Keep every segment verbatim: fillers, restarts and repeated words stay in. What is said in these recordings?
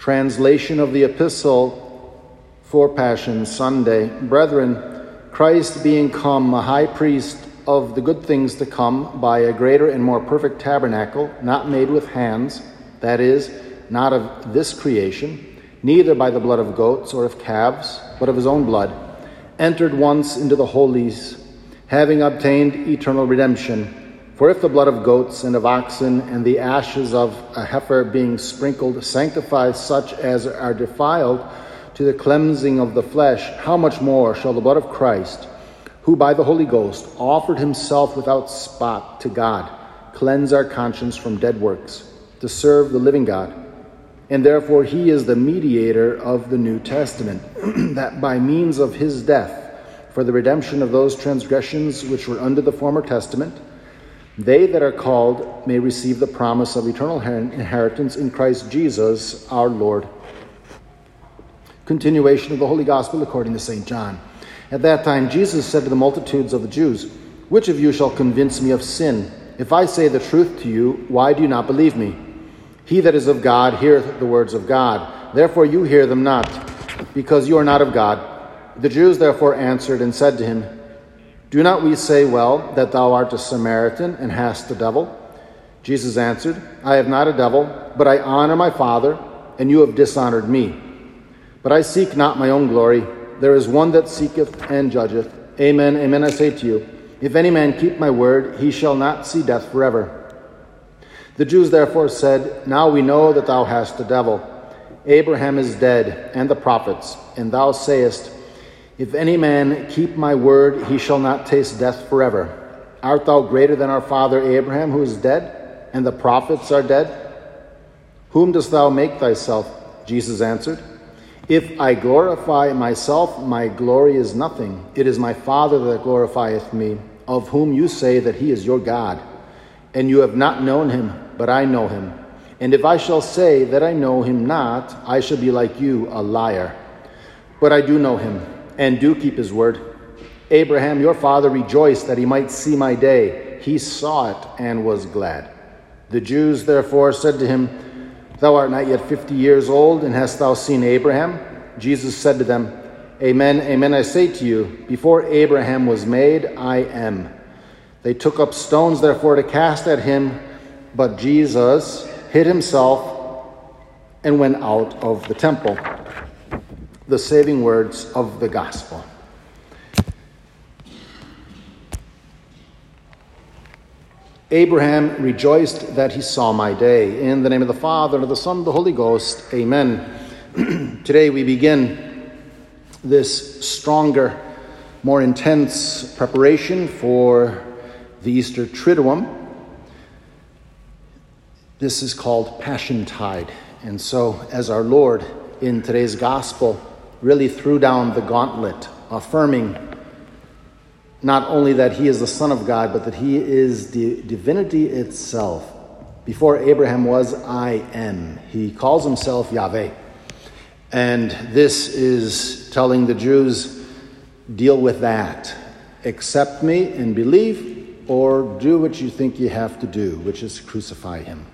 Translation of the Epistle for Passion Sunday. Brethren, Christ being come a high priest of the good things to come by a greater and more perfect tabernacle, not made with hands, that is, not of this creation, neither by the blood of goats or of calves, but of his own blood, entered once into the holies, having obtained eternal redemption. For if the blood of goats and of oxen and the ashes of a heifer being sprinkled sanctify such as are defiled to the cleansing of the flesh, how much more shall the blood of Christ, who by the Holy Ghost offered himself without spot to God, cleanse our conscience from dead works, to serve the living God? And therefore he is the mediator of the New Testament, that by means of his death, for the redemption of those transgressions which were under the former testament, they that are called may receive the promise of eternal inheritance in Christ Jesus our Lord. Continuation of the Holy Gospel according to Saint John. At that time Jesus said to the multitudes of the Jews, "Which of you shall convince me of sin? If I say the truth to you, why do you not believe me? He that is of God heareth the words of God. Therefore you hear them not, because you are not of God." The Jews therefore answered and said to him, "Do not we say well that thou art a Samaritan and hast a devil?" Jesus answered, "I have not a devil, but I honor my Father, and you have dishonored me. But I seek not my own glory. There is one that seeketh and judgeth. Amen, amen, I say to you, if any man keep my word, he shall not see death forever." The Jews therefore said, "Now we know that thou hast a devil. Abraham is dead, and the prophets, and thou sayest, if any man keep my word, he shall not taste death forever. Art thou greater than our father Abraham, who is dead, and the prophets are dead? Whom dost thou make thyself?" Jesus answered, "If I glorify myself, my glory is nothing. It is my Father that glorifieth me, of whom you say that he is your God. And you have not known him, but I know him. And if I shall say that I know him not, I shall be like you, a liar. But I do know him, and do keep his word. Abraham, your father, rejoiced that he might see my day. He saw it and was glad." The Jews therefore said to him, "Thou art not yet fifty years old, and hast thou seen Abraham?" Jesus said to them, "Amen, amen, I say to you, before Abraham was made, I am." They took up stones therefore to cast at him, but Jesus hid himself and went out of the temple. The saving words of the gospel. Abraham rejoiced that he saw my day. In the name of the Father, and of the Son, and of the Holy Ghost. Amen. Today we begin this stronger, more intense preparation for the Easter Triduum. This is called Passiontide. And so, as our Lord in today's gospel really threw down the gauntlet, affirming not only that he is the Son of God, but that he is the divinity itself. Before Abraham was, I am. He calls himself Yahweh. And this is telling the Jews, deal with that. Accept me and believe, or do what you think you have to do, which is crucify him.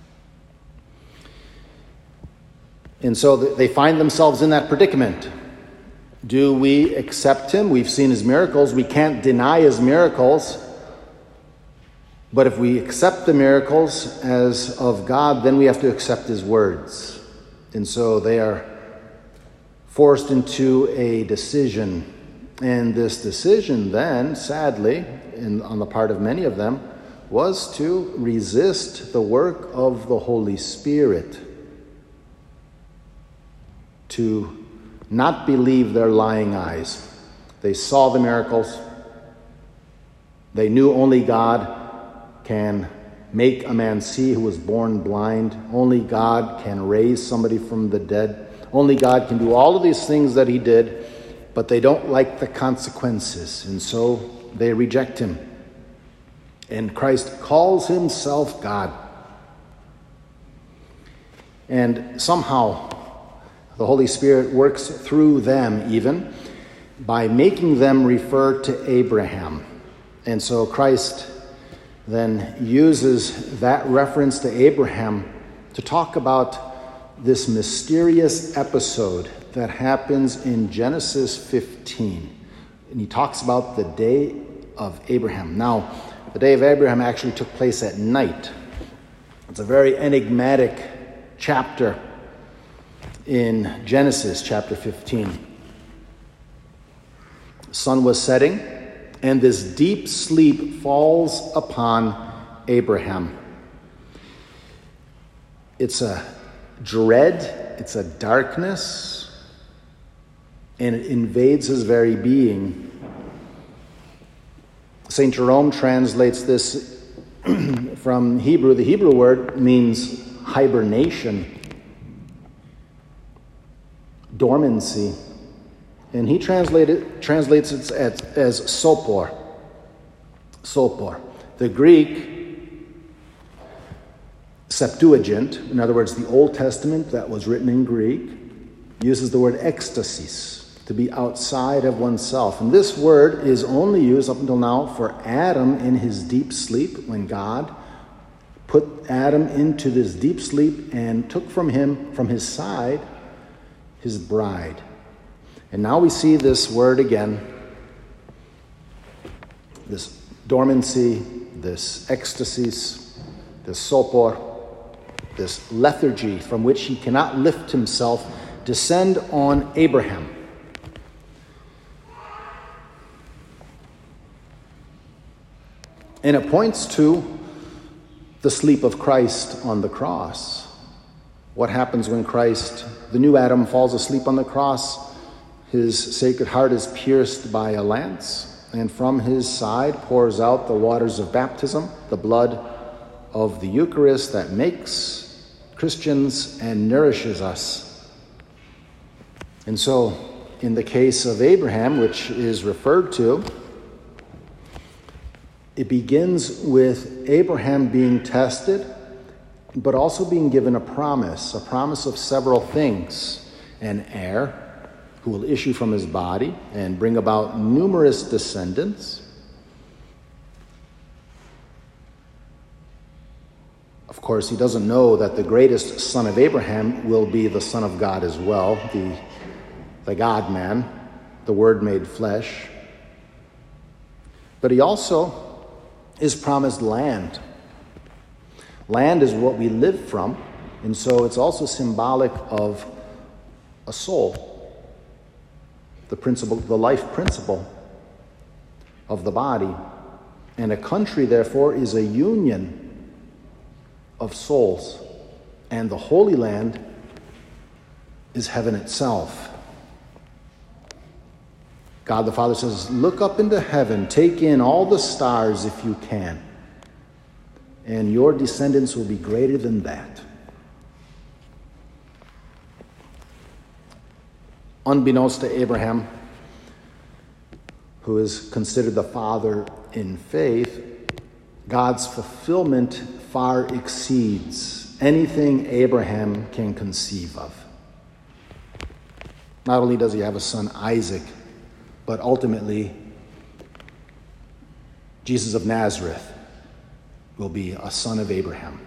And so they find themselves in that predicament. Do we accept him? We've seen his miracles. We can't deny his miracles. But if we accept the miracles as of God, then we have to accept his words. And so they are forced into a decision. And this decision then, sadly, in, on the part of many of them, was to resist the work of the Holy Spirit. To not believe their lying eyes. They saw the miracles. They knew only God can make a man see who was born blind. Only God can raise somebody from the dead. Only God can do all of these things that he did, but they don't like the consequences, and so they reject him. And Christ calls himself God. And somehow the Holy Spirit works through them even by making them refer to Abraham. And so Christ then uses that reference to Abraham to talk about this mysterious episode that happens in Genesis fifteen. And he talks about the day of Abraham. Now, the day of Abraham actually took place at night. It's a very enigmatic chapter in Genesis chapter fifteen. The sun was setting, and this deep sleep falls upon Abraham. It's a dread, it's a darkness, and it invades his very being. Saint Jerome translates this from Hebrew. The Hebrew word means hibernation, dormancy. And he translated, translates it as, as sopor. Sopor. The Greek Septuagint, in other words, the Old Testament that was written in Greek, uses the word ecstasis, to be outside of oneself. And this word is only used up until now for Adam in his deep sleep, when God put Adam into this deep sleep and took from him, from his side, his bride. And now we see this word again, this dormancy, this ecstasis, this sopor, this lethargy from which he cannot lift himself, descend on Abraham. And it points to the sleep of Christ on the cross. What happens when Christ, the new Adam, falls asleep on the cross? His sacred heart is pierced by a lance, and from his side pours out the waters of baptism, the blood of the Eucharist that makes Christians and nourishes us. And so, in the case of Abraham, which is referred to, it begins with Abraham being tested, but also being given a promise, a promise of several things. An heir who will issue from his body and bring about numerous descendants. Of course, he doesn't know that the greatest son of Abraham will be the Son of God as well, the, the God-man, the Word made flesh. But he also is promised land. Land is what we live from, and so it's also symbolic of a soul, the principle, the life principle of the body. And a country, therefore, is a union of souls, and the Holy Land is heaven itself. God the Father says, look up into heaven, take in all the stars if you can, and your descendants will be greater than that. Unbeknownst to Abraham, who is considered the father in faith, God's fulfillment far exceeds anything Abraham can conceive of. Not only does he have a son, Isaac, but ultimately, Jesus of Nazareth will be a son of Abraham.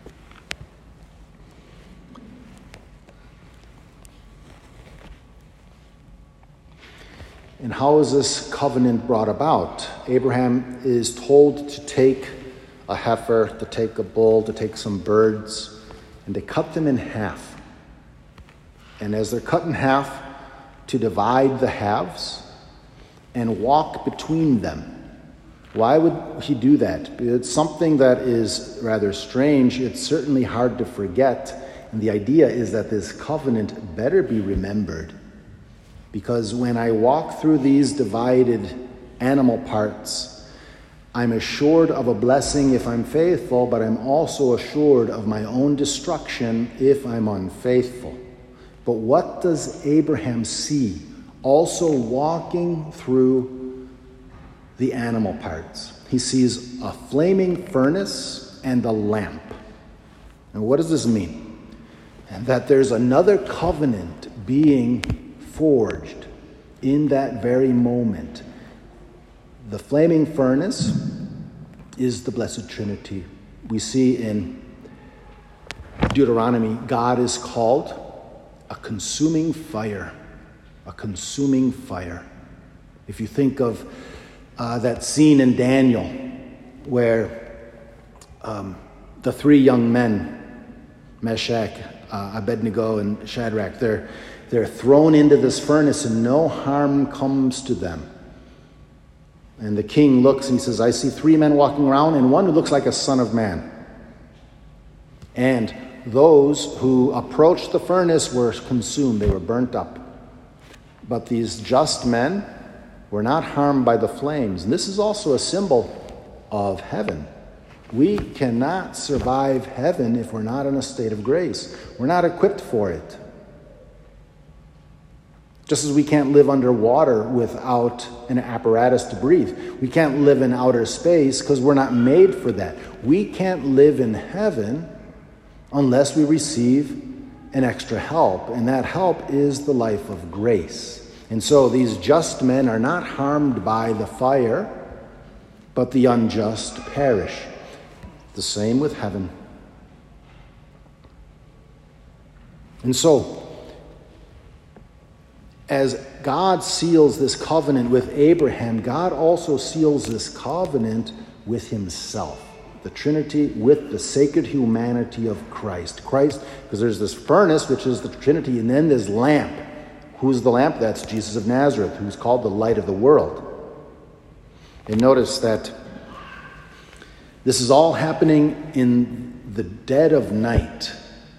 And how is this covenant brought about? Abraham is told to take a heifer, to take a bull, to take some birds, and to cut them in half. And as they're cut in half, to divide the halves and walk between them. Why would he do that? It's something that is rather strange. It's certainly hard to forget. And the idea is that this covenant better be remembered. Because when I walk through these divided animal parts, I'm assured of a blessing if I'm faithful, but I'm also assured of my own destruction if I'm unfaithful. But what does Abraham see? Also walking through the animal parts. He sees a flaming furnace and a lamp. And what does this mean? And that there's another covenant being forged in that very moment. The flaming furnace is the Blessed Trinity. We see in Deuteronomy, God is called a consuming fire. A consuming fire. If you think of uh, that scene in Daniel where um, the three young men, Meshach, uh, Abednego, and Shadrach, they're, they're thrown into this furnace and no harm comes to them. And the king looks and he says, I see three men walking around and one who looks like a son of man. And those who approached the furnace were consumed. They were burnt up. But these just men were not harmed by the flames. And this is also a symbol of heaven. We cannot survive heaven if we're not in a state of grace. We're not equipped for it. Just as we can't live underwater without an apparatus to breathe. We can't live in outer space because we're not made for that. We can't live in heaven unless we receive an extra help. And that help is the life of grace. And so these just men are not harmed by the fire, but the unjust perish. The same with heaven. And so, as God seals this covenant with Abraham, God also seals this covenant with himself. The Trinity with the sacred humanity of Christ. Christ, because there's this furnace, which is the Trinity, and then this lamp. Who's the lamp? That's Jesus of Nazareth, who's called the light of the world. And notice that this is all happening in the dead of night.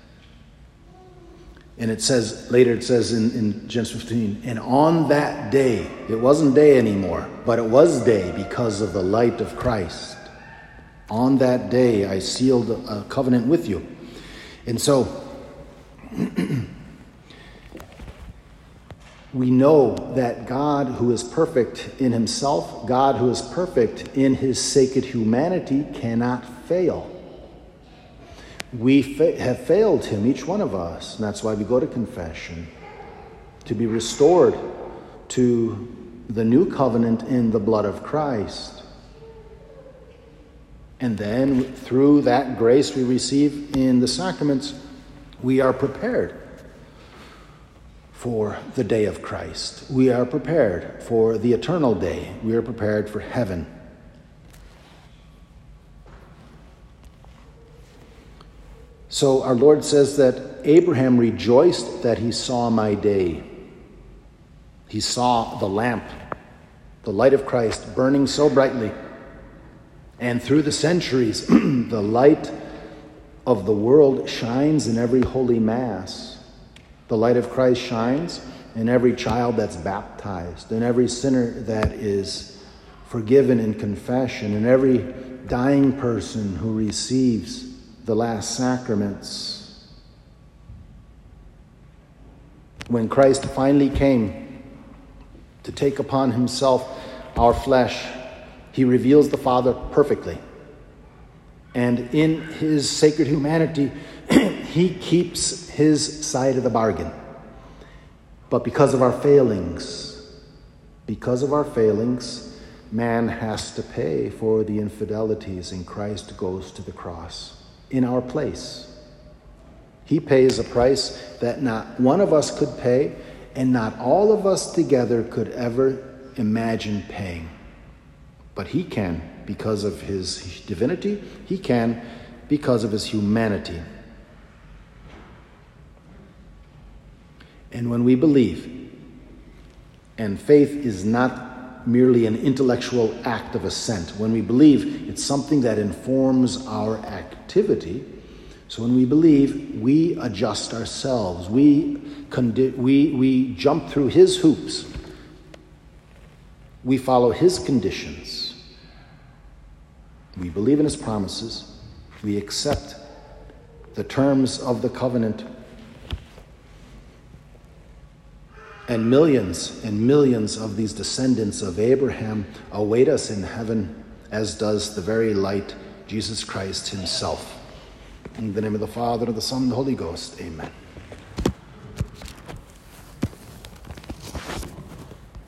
And it says, later it says in, in Genesis fifteen, and on that day, it wasn't day anymore, but it was day because of the light of Christ. On that day, I sealed a covenant with you. And so, we know that God who is perfect in himself, God who is perfect in his sacred humanity, cannot fail. We fa- have failed him, each one of us. And that's why we go to confession, to be restored to the new covenant in the blood of Christ. And then through that grace we receive in the sacraments, we are prepared for the day of Christ. We are prepared for the eternal day. We are prepared for heaven. So our Lord says that Abraham rejoiced that he saw my day. He saw the lamp, the light of Christ burning so brightly. And through the centuries, the light of the world shines in every holy mass. The light of Christ shines in every child that's baptized, in every sinner that is forgiven in confession, in every dying person who receives the last sacraments. When Christ finally came to take upon himself our flesh, he reveals the Father perfectly. And in his sacred humanity, he keeps his side of the bargain. But because of our failings, because of our failings, man has to pay for the infidelities, and Christ goes to the cross in our place. He pays a price that not one of us could pay, and not all of us together could ever imagine paying. But he can because of his divinity. He can because of his humanity. And when we believe, and faith is not merely an intellectual act of assent. When we believe, it's something that informs our activity. So when we believe, we adjust ourselves. We, condi- we, we jump through his hoops. We follow his conditions. We believe in his promises. We accept the terms of the covenant. And millions and millions of these descendants of Abraham await us in heaven, as does the very light, Jesus Christ himself. In the name of the Father, and of the Son, and the Holy Ghost. Amen.